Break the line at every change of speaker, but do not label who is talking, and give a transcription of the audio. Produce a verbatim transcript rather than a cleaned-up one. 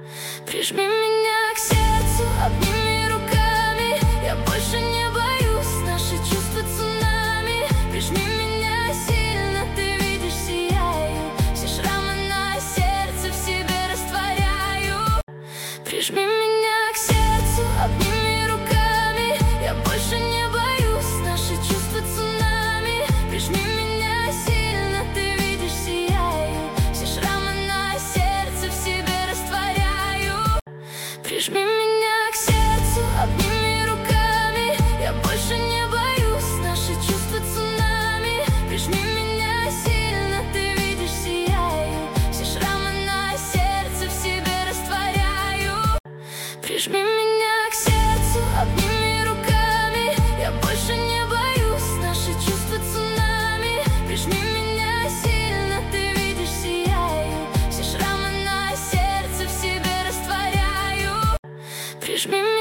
Прижми меня к сердцу, обними руками. Я больше не боюсь, наши чувства цунами. Прижми меня сильно, ты видишь, сияю. Все шрамы на сердце в себе растворяю. Прижми меня к сердцу, обними руками. Я больше не боюсь, наши чувства цунами. Прижми меня сильно, ты видишь, сияю. Все шрамы на сердце в себе растворяю. Прижми меня к сердцу, обними руками. Я больше не боюсь, наши чувства цунами. Прижми меня сильно, ты видишь, сияю. Все шрамы на сердце в себе растворяю. Прижми меня к сердцу, обними руками. Я больше не боюсь, наши чувства цунами. Прижми меня сильно, ты видишь, сияю. Все шрамы на сердце в себе растворяю. Прижми меня.